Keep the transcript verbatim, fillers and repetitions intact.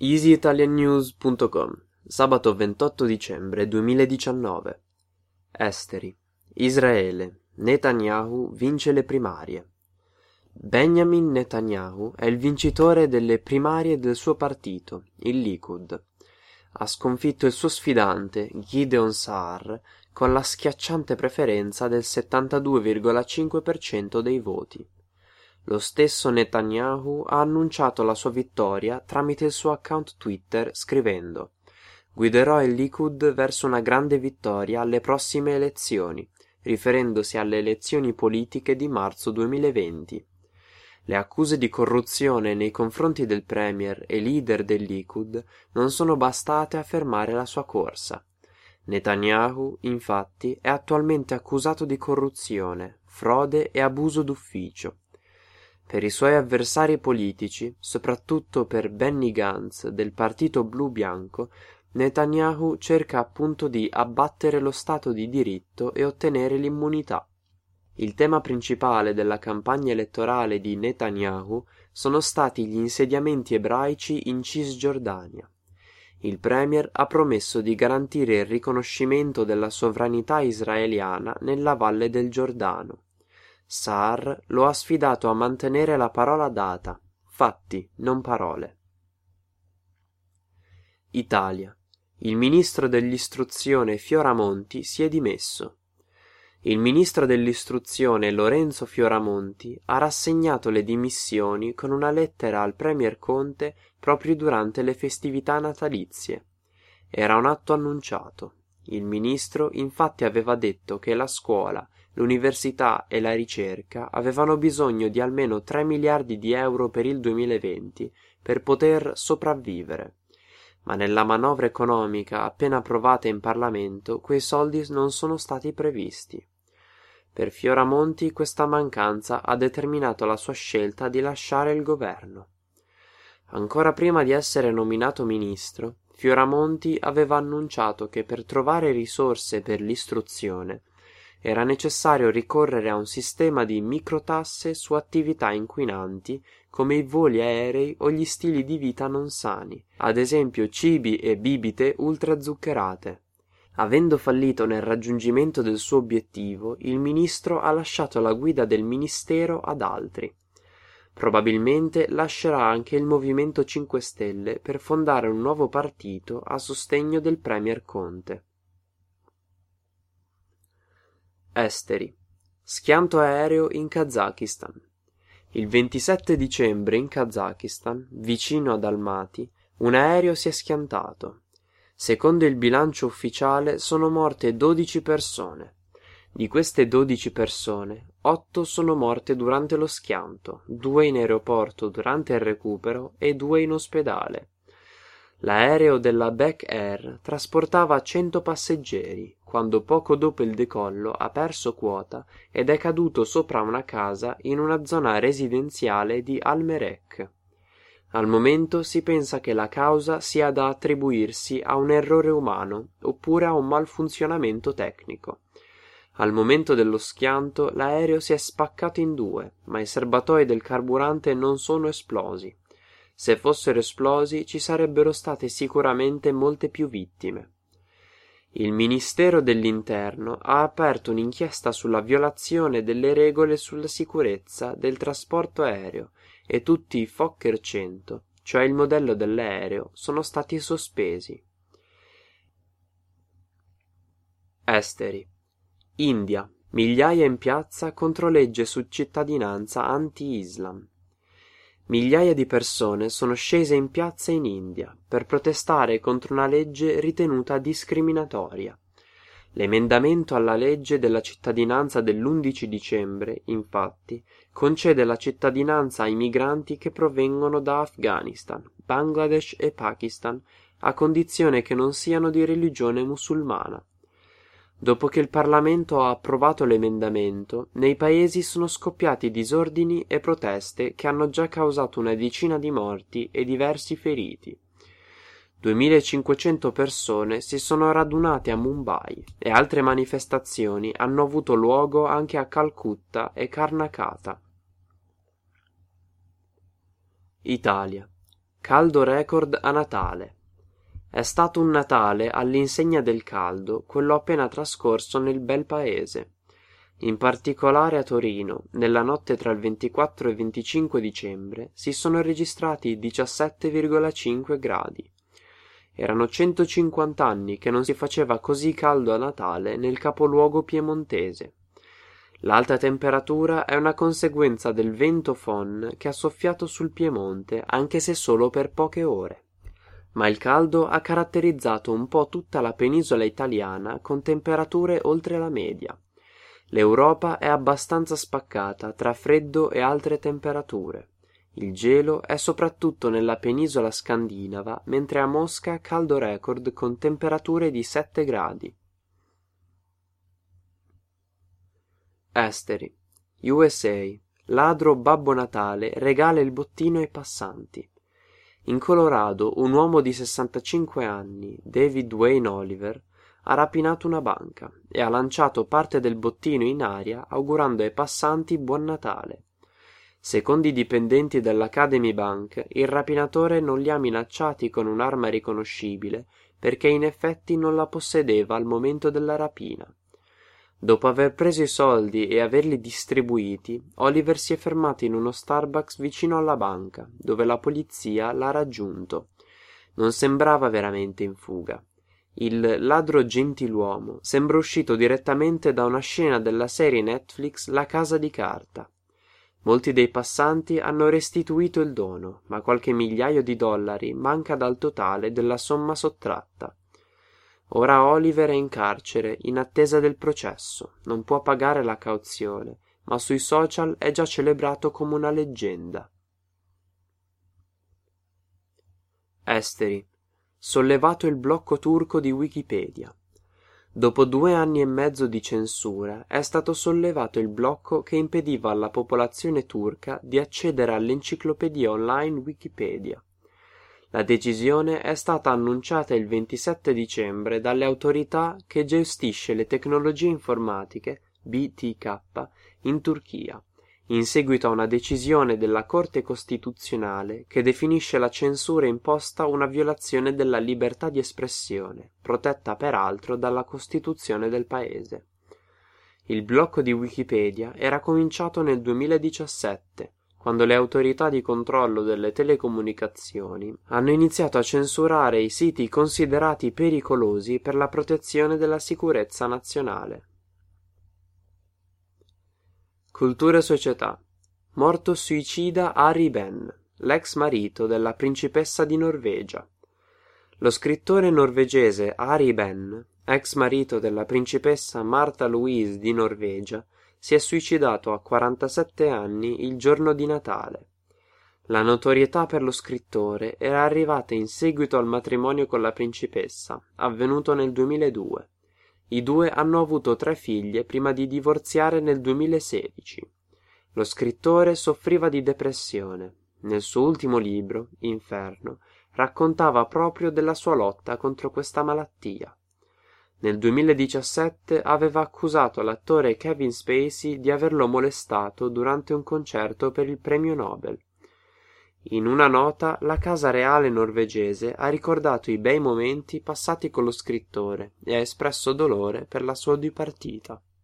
easy italian news punto com, sabato ventotto dicembre duemiladiciannove. Esteri. Israele. Netanyahu vince le primarie. Benjamin Netanyahu è il vincitore delle primarie del suo partito, il Likud. Ha sconfitto il suo sfidante, Gideon Sa'ar, con la schiacciante preferenza del settantadue virgola cinque per cento dei voti. Lo stesso Netanyahu ha annunciato la sua vittoria tramite il suo account Twitter scrivendo: «Guiderò il Likud verso una grande vittoria alle prossime elezioni», riferendosi alle elezioni politiche di marzo duemilaventi. Le accuse di corruzione nei confronti del premier e leader del Likud non sono bastate a fermare la sua corsa. Netanyahu, infatti, è attualmente accusato di corruzione, frode e abuso d'ufficio. Per i suoi avversari politici, soprattutto per Benny Gantz del partito blu-bianco, Netanyahu cerca appunto di abbattere lo Stato di diritto e ottenere l'immunità. Il tema principale della campagna elettorale di Netanyahu sono stati gli insediamenti ebraici in Cisgiordania. Il premier ha promesso di garantire il riconoscimento della sovranità israeliana nella valle del Giordano. Sa'ar lo ha sfidato a mantenere la parola data, fatti, non parole. Italia. Il ministro dell'istruzione Fioramonti si è dimesso. Il ministro dell'istruzione Lorenzo Fioramonti ha rassegnato le dimissioni con una lettera al premier Conte proprio durante le festività natalizie. Era un atto annunciato. Il ministro infatti aveva detto che la scuola, l'università e la ricerca avevano bisogno di almeno tre miliardi di euro per il duemilaventi per poter sopravvivere. Ma nella manovra economica appena approvata in Parlamento quei soldi non sono stati previsti. Per Fioramonti questa mancanza ha determinato la sua scelta di lasciare il governo. Ancora prima di essere nominato ministro, Fioramonti aveva annunciato che per trovare risorse per l'istruzione era necessario ricorrere a un sistema di microtasse su attività inquinanti come i voli aerei o gli stili di vita non sani, ad esempio cibi e bibite ultrazuccherate. Avendo fallito nel raggiungimento del suo obiettivo, il ministro ha lasciato la guida del ministero ad altri. Probabilmente lascerà anche il Movimento cinque Stelle per fondare un nuovo partito a sostegno del premier Conte. Esteri. Schianto aereo in Kazakistan. Il ventisette dicembre in Kazakistan, vicino ad Almaty, un aereo si è schiantato. Secondo il bilancio ufficiale sono morte dodici persone. Di queste dodici persone, otto sono morte durante lo schianto, due in aeroporto durante il recupero e due in ospedale. L'aereo della Bek Air trasportava cento passeggeri, quando poco dopo il decollo ha perso quota ed è caduto sopra una casa in una zona residenziale di Al-Merek. Al momento si pensa che la causa sia da attribuirsi a un errore umano oppure a un malfunzionamento tecnico. Al momento dello schianto l'aereo si è spaccato in due, ma i serbatoi del carburante non sono esplosi. Se fossero esplosi ci sarebbero state sicuramente molte più vittime. Il Ministero dell'Interno ha aperto un'inchiesta sulla violazione delle regole sulla sicurezza del trasporto aereo e tutti i Fokker cento, cioè il modello dell'aereo, sono stati sospesi. Esteri. India. Migliaia in piazza contro legge su cittadinanza anti-Islam. Migliaia di persone sono scese in piazza in India per protestare contro una legge ritenuta discriminatoria. L'emendamento alla legge della cittadinanza dell'undici dicembre, infatti, concede la cittadinanza ai migranti che provengono da Afghanistan, Bangladesh e Pakistan, a condizione che non siano di religione musulmana. Dopo che il Parlamento ha approvato l'emendamento, nei paesi sono scoppiati disordini e proteste che hanno già causato una decina di morti e diversi feriti. duemilacinquecento persone si sono radunate a Mumbai e altre manifestazioni hanno avuto luogo anche a Calcutta e Karnataka. Italia. Caldo record a Natale. È stato un Natale all'insegna del caldo, quello appena trascorso nel bel paese. In particolare a Torino, nella notte tra il ventiquattro e il venticinque dicembre, si sono registrati diciassette virgola cinque gradi. Erano centocinquanta anni che non si faceva così caldo a Natale nel capoluogo piemontese. L'alta temperatura è una conseguenza del vento Fon che ha soffiato sul Piemonte, anche se solo per poche ore. Ma il caldo ha caratterizzato un po' tutta la penisola italiana con temperature oltre la media. L'Europa è abbastanza spaccata tra freddo e altre temperature. Il gelo è soprattutto nella penisola scandinava, mentre a Mosca caldo record con temperature di sette gradi. Esteri. U S A. Ladro Babbo Natale regala il bottino ai passanti. In Colorado un uomo di sessantacinque anni, David Wayne Oliver, ha rapinato una banca e ha lanciato parte del bottino in aria augurando ai passanti buon Natale. Secondo i dipendenti dell'Academy Bank, il rapinatore non li ha minacciati con un'arma riconoscibile perché in effetti non la possedeva al momento della rapina. Dopo aver preso i soldi e averli distribuiti, Oliver si è fermato in uno Starbucks vicino alla banca, dove la polizia l'ha raggiunto. Non sembrava veramente in fuga. Il ladro gentiluomo sembra uscito direttamente da una scena della serie Netflix La casa di carta. Molti dei passanti hanno restituito il dono, ma qualche migliaio di dollari manca dal totale della somma sottratta. Ora Oliver è in carcere in attesa del processo, non può pagare la cauzione, ma sui social è già celebrato come una leggenda. Esteri. Sollevato il blocco turco di Wikipedia. Dopo due anni e mezzo di censura è stato sollevato il blocco che impediva alla popolazione turca di accedere all'enciclopedia online Wikipedia. La decisione è stata annunciata il ventisette dicembre dalle autorità che gestisce le tecnologie informatiche, B T K, in Turchia, in seguito a una decisione della Corte Costituzionale che definisce la censura imposta una violazione della libertà di espressione, protetta peraltro dalla Costituzione del paese. Il blocco di Wikipedia era cominciato nel duemiladiciassette, quando le autorità di controllo delle telecomunicazioni hanno iniziato a censurare i siti considerati pericolosi per la protezione della sicurezza nazionale. Cultura e società. Morto suicida Ari Ben, l'ex marito della principessa di Norvegia. Lo scrittore norvegese Ari Ben, ex marito della principessa Martha Louise di Norvegia, si è suicidato a quarantasette anni il giorno di Natale. La notorietà per lo scrittore era arrivata in seguito al matrimonio con la principessa, avvenuto nel duemiladue. I due hanno avuto tre figlie prima di divorziare nel duemilasedici. Lo scrittore soffriva di depressione. Nel suo ultimo libro, Inferno, raccontava proprio della sua lotta contro questa malattia. Nel duemiladiciassette aveva accusato l'attore Kevin Spacey di averlo molestato durante un concerto per il premio Nobel. In una nota, la Casa Reale norvegese ha ricordato i bei momenti passati con lo scrittore e ha espresso dolore per la sua dipartita.